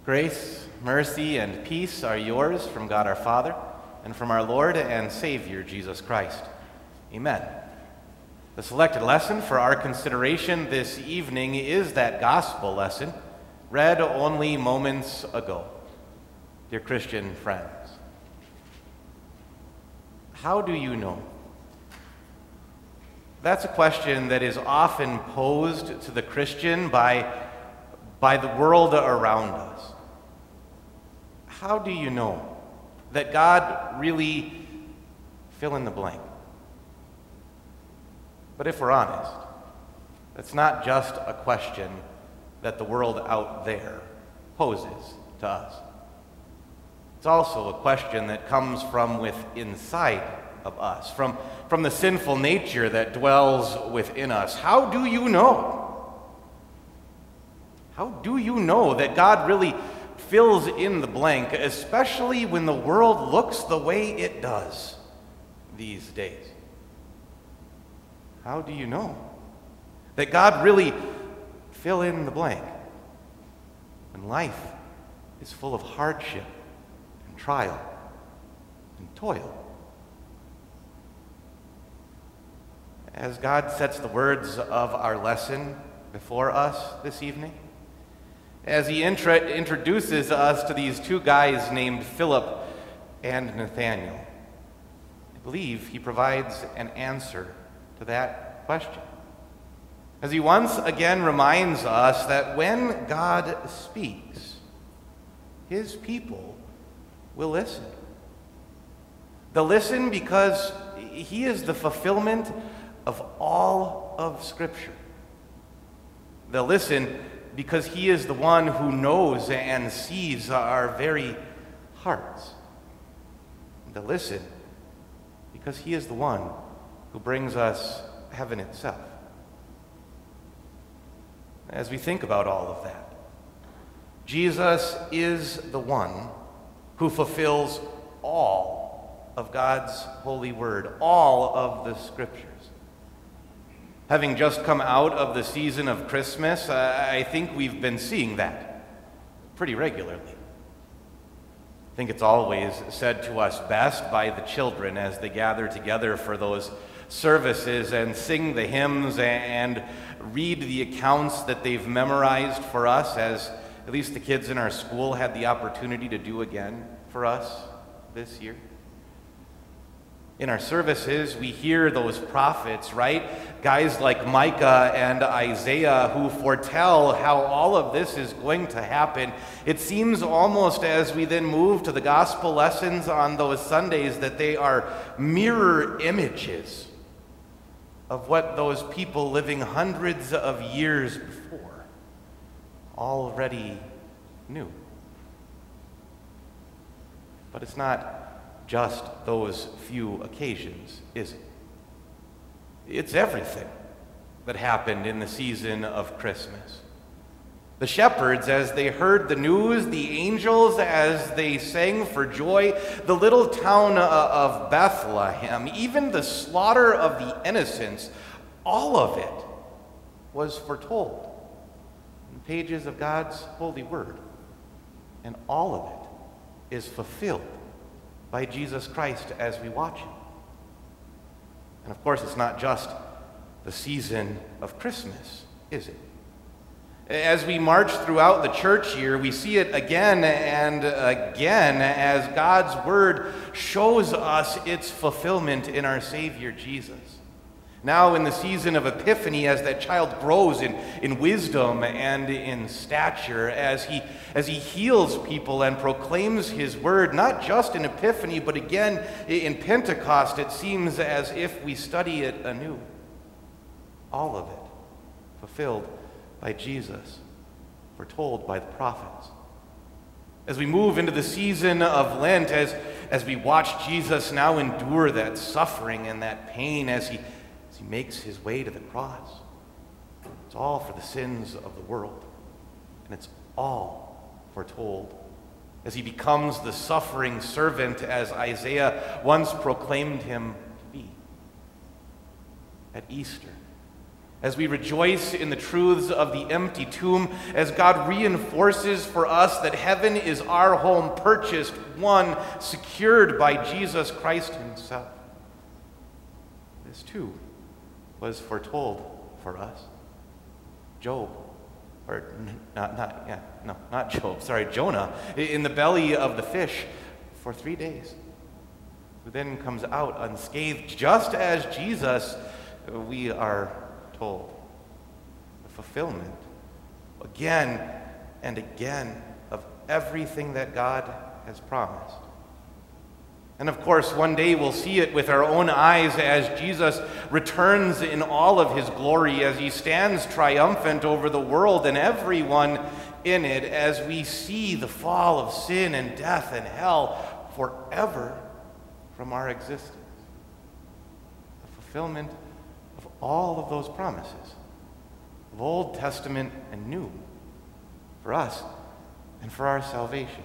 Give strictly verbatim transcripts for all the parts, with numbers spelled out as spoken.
Grace, mercy, and peace are yours from God our Father and from our Lord and Savior, Jesus Christ. Amen. The selected lesson for our consideration this evening is that gospel lesson read only moments ago. Dear Christian friends, how do you know? That's a question that is often posed to the Christian by, by the world around us. How do you know that God really fill in the blank? But if we're honest, that's not just a question that the world out there poses to us. It's also a question that comes from within inside of us, from, from the sinful nature that dwells within us. How do you know? How do you know that God really fills in the blank, especially when the world looks the way it does these days? How do you know that God really fill in the blank when life is full of hardship and trial and toil? As God sets the words of our lesson before us this evening, as he intra- introduces us to these two guys named Philip and Nathaniel, I believe he provides an answer to that question. As he once again reminds us that when God speaks, his people will listen. They'll listen because he is the fulfillment of all of Scripture. They'll listen because he is the one who knows and sees our very hearts. To listen because he is the one who brings us heaven itself. As we think about all of that, Jesus is the one who fulfills all of God's holy word, all of the Scriptures. Having just come out of the season of Christmas, uh, I think we've been seeing that pretty regularly. I think it's always said to us best by the children as they gather together for those services and sing the hymns and read the accounts that they've memorized for us, as at least the kids in our school had the opportunity to do again for us this year. In our services, we hear those prophets, right? Guys like Micah and Isaiah who foretell how all of this is going to happen. It seems almost as we then move to the gospel lessons on those Sundays that they are mirror images of what those people living hundreds of years before already knew. But it's not just those few occasions, is it? It's everything that happened in the season of Christmas. The shepherds, as they heard the news, the angels, as they sang for joy, the little town of Bethlehem, even the slaughter of the innocents, all of it was foretold in the pages of God's holy word. And all of it is fulfilled by Jesus Christ as we watch him. And of course, it's not just the season of Christmas, is it? As we march throughout the church year, we see it again and again as God's word shows us its fulfillment in our Savior Jesus. Now in the season of Epiphany, as that child grows in, in wisdom and in stature, as he, as he heals people and proclaims his word, not just in Epiphany, but again in Pentecost, it seems as if we study it anew. All of it fulfilled by Jesus, foretold by the prophets. As we move into the season of Lent, as, as we watch Jesus now endure that suffering and that pain, as he As he makes his way to the cross. It's all for the sins of the world. And it's all foretold as he becomes the suffering servant as Isaiah once proclaimed him to be. At Easter, as we rejoice in the truths of the empty tomb, as God reinforces for us that heaven is our home, purchased, won, secured by Jesus Christ himself. This too was foretold for us. Job, or not, not, yeah, no, not Job, sorry, Jonah, in the belly of the fish for three days, who then comes out unscathed, just as Jesus, we are told. The fulfillment, again and again, of everything that God has promised. And of course, one day we'll see it with our own eyes as Jesus returns in all of his glory, as he stands triumphant over the world and everyone in it, as we see the fall of sin and death and hell forever from our existence. The fulfillment of all of those promises, of Old Testament and New, for us and for our salvation.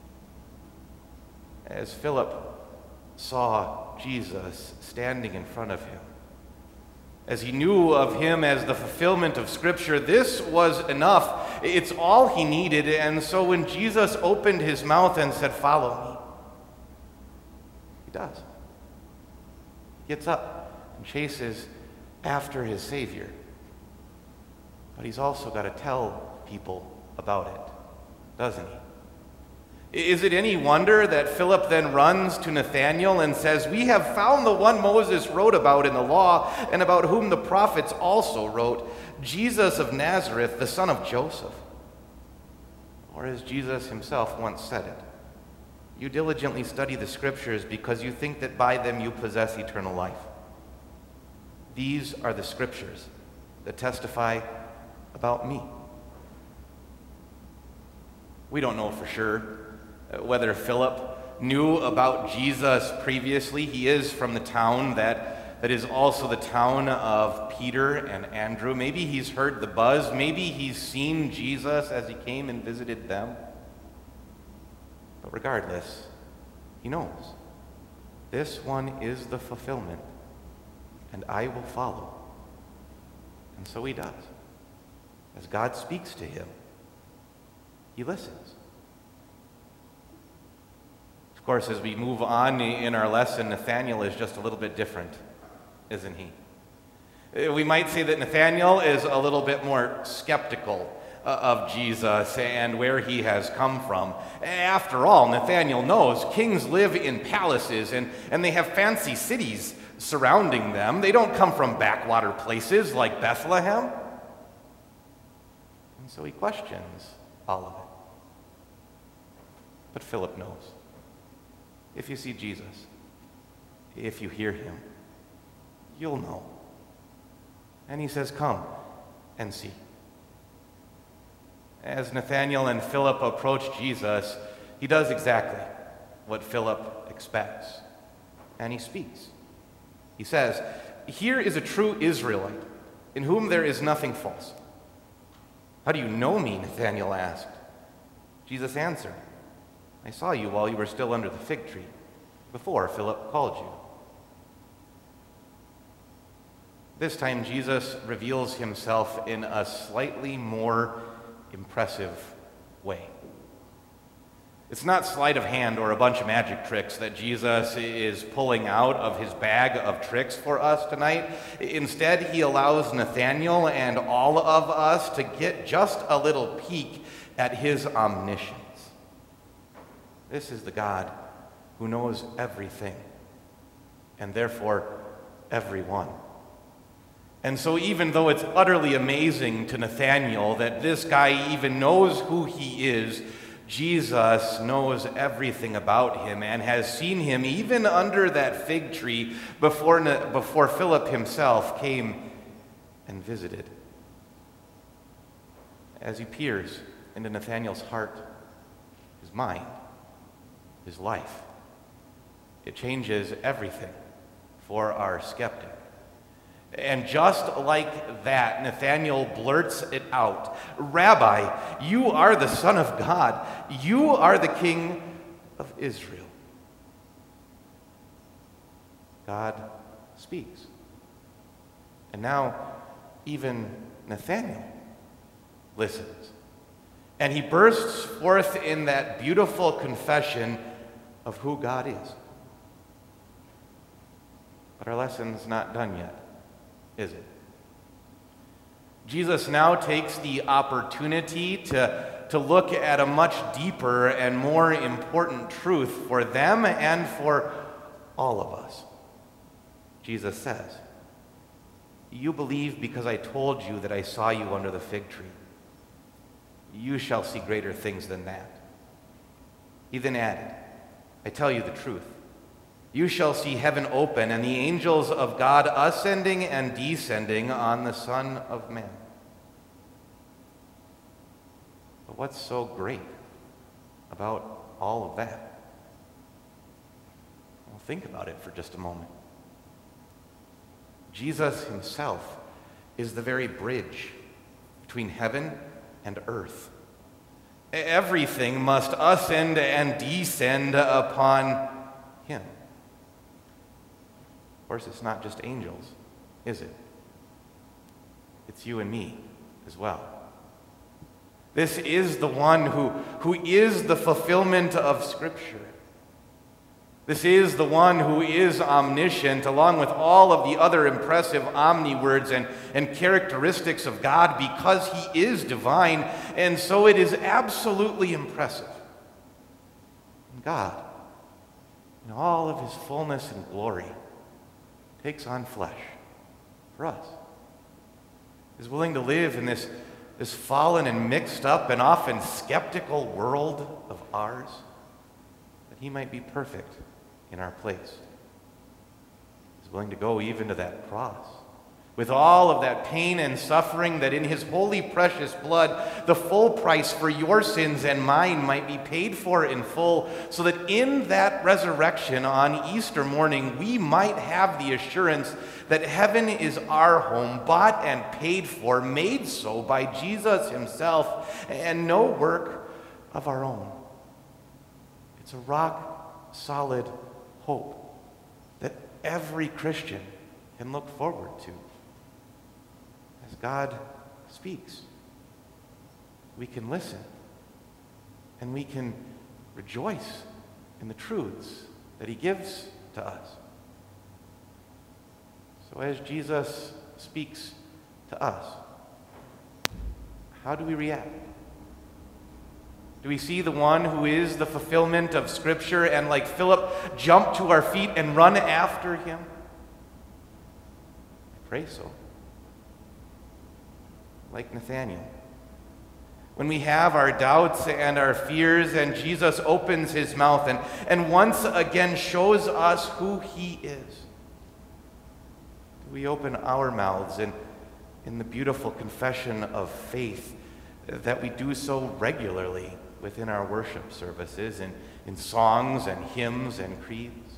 As Philip saw Jesus standing in front of him, as he knew of him as the fulfillment of Scripture, this was enough. It's all he needed. And so when Jesus opened his mouth and said, "Follow me," he does. He gets up and chases after his Savior. But he's also got to tell people about it, doesn't he? Is it any wonder that Philip then runs to Nathanael and says, "We have found the one Moses wrote about in the law, and about whom the prophets also wrote, Jesus of Nazareth, the son of Joseph." Or as Jesus himself once said it, "You diligently study the Scriptures because you think that by them you possess eternal life. These are the Scriptures that testify about me." We don't know for sure whether Philip knew about Jesus previously. He is from the town that, that is also the town of Peter and Andrew. Maybe he's heard the buzz. Maybe he's seen Jesus as he came and visited them. But regardless, he knows this one is the fulfillment, and I will follow. And so he does. As God speaks to him, he listens. Of course, as we move on in our lesson, Nathanael is just a little bit different, isn't he? We might say that Nathanael is a little bit more skeptical of Jesus and where he has come from. After all, Nathanael knows kings live in palaces and, and they have fancy cities surrounding them. They don't come from backwater places like Bethlehem. And so he questions all of it. But Philip knows. If you see Jesus, if you hear him, you'll know. And he says, "Come and see." As Nathanael and Philip approach Jesus, he does exactly what Philip expects. And he speaks. He says, "Here is a true Israelite, in whom there is nothing false." "How do you know me?" Nathanael asked. Jesus answered, "I saw you while you were still under the fig tree, before Philip called you." This time, Jesus reveals himself in a slightly more impressive way. It's not sleight of hand or a bunch of magic tricks that Jesus is pulling out of his bag of tricks for us tonight. Instead, he allows Nathanael and all of us to get just a little peek at his omniscience. This is the God who knows everything, and therefore everyone. And so even though it's utterly amazing to Nathanael that this guy even knows who he is, Jesus knows everything about him and has seen him even under that fig tree before, before Philip himself came and visited. As he peers into Nathanael's heart, his mind, his life, it changes everything for our skeptic. And just like that, Nathanael blurts it out. "Rabbi, you are the Son of God. You are the King of Israel." God speaks. And now even Nathanael listens. And he bursts forth in that beautiful confession of who God is. But our lesson's not done yet, is it? Jesus now takes the opportunity to, to look at a much deeper and more important truth for them and for all of us. Jesus says, "You believe because I told you that I saw you under the fig tree. You shall see greater things than that." He then added, "I tell you the truth. You shall see heaven open and the angels of God ascending and descending on the Son of Man." But what's so great about all of that? Well, think about it for just a moment. Jesus himself is the very bridge between heaven and earth. Everything must ascend and descend upon him. Of course, it's not just angels, is it? It's you and me as well. This is the one who, who is the fulfillment of Scripture. This is the one who is omniscient, along with all of the other impressive omni words and, and characteristics of God, because he is divine, and so it is absolutely impressive. And God, in all of his fullness and glory, takes on flesh for us, is willing to live in this, this fallen and mixed up and often skeptical world of ours, that he might be perfect in our place. He's willing to go even to that cross, with all of that pain and suffering, that in his holy precious blood, the full price for your sins and mine might be paid for in full, so that in that resurrection on Easter morning, we might have the assurance that heaven is our home, bought and paid for, made so by Jesus himself, and no work of our own. It's a rock-solid hope that every Christian can look forward to. As God speaks, we can listen, and we can rejoice in the truths that he gives to us. So as Jesus speaks to us, how do we react? Do we see the one who is the fulfillment of Scripture and, like Philip, jump to our feet and run after him? I pray so. Like Nathanael, when we have our doubts and our fears, and Jesus opens his mouth and, and once again shows us who he is, do we open our mouths in, in the beautiful confession of faith that we do so regularly within our worship services, in, in songs and hymns and creeds?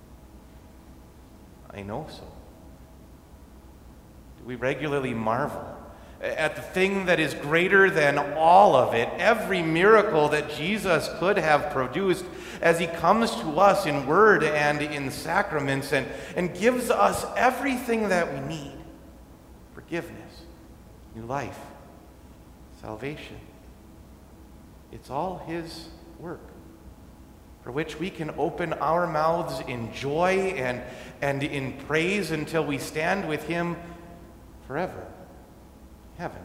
I know so. Do we regularly marvel at the thing that is greater than all of it, every miracle that Jesus could have produced, as he comes to us in word and in sacraments and, and gives us everything that we need: forgiveness, new life, salvation. It's all his work, for which we can open our mouths in joy and, and in praise until we stand with him forever. Heaven.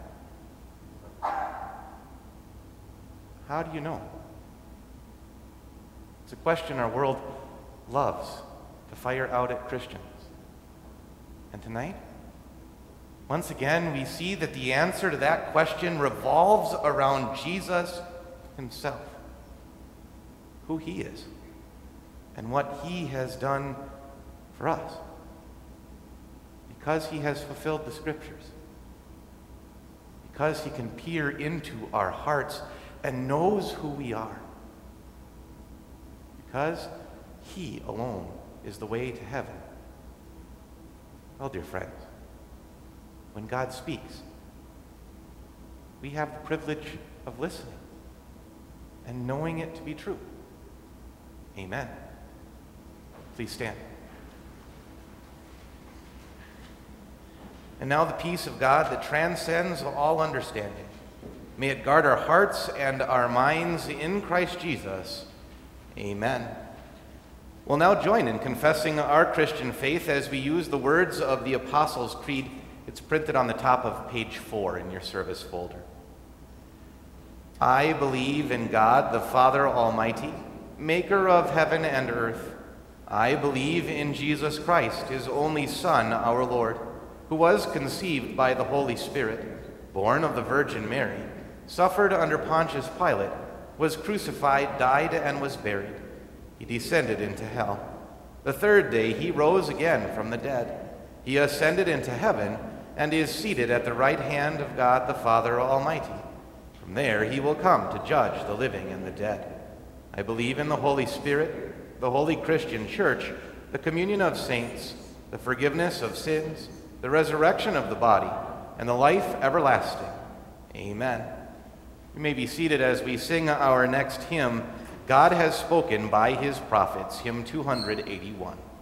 How do you know? It's a question our world loves to fire out at Christians. And tonight, once again, we see that the answer to that question revolves around Jesus himself, who he is, and what he has done for us, because he has fulfilled the Scriptures, because he can peer into our hearts and knows who we are, because he alone is the way to heaven. Well, dear friends, when God speaks, we have the privilege of listening and knowing it to be true. Amen. Please stand. And now the peace of God that transcends all understanding, may it guard our hearts and our minds in Christ Jesus. Amen. We'll now join in confessing our Christian faith as we use the words of the Apostles' Creed. It's printed on the top of page four in your service folder. I believe in God, the Father Almighty, maker of heaven and earth. I believe in Jesus Christ, his only Son, our Lord, who was conceived by the Holy Spirit, born of the Virgin Mary, suffered under Pontius Pilate, was crucified, died, and was buried. He descended into hell. The third day he rose again from the dead. He ascended into heaven and is seated at the right hand of God the Father Almighty. From there he will come to judge the living and the dead. I believe in the Holy Spirit, the holy Christian Church, the communion of saints, the forgiveness of sins, the resurrection of the body, and the life everlasting. Amen. You may be seated as we sing our next hymn, God Has Spoken by His Prophets, hymn two eighty-one.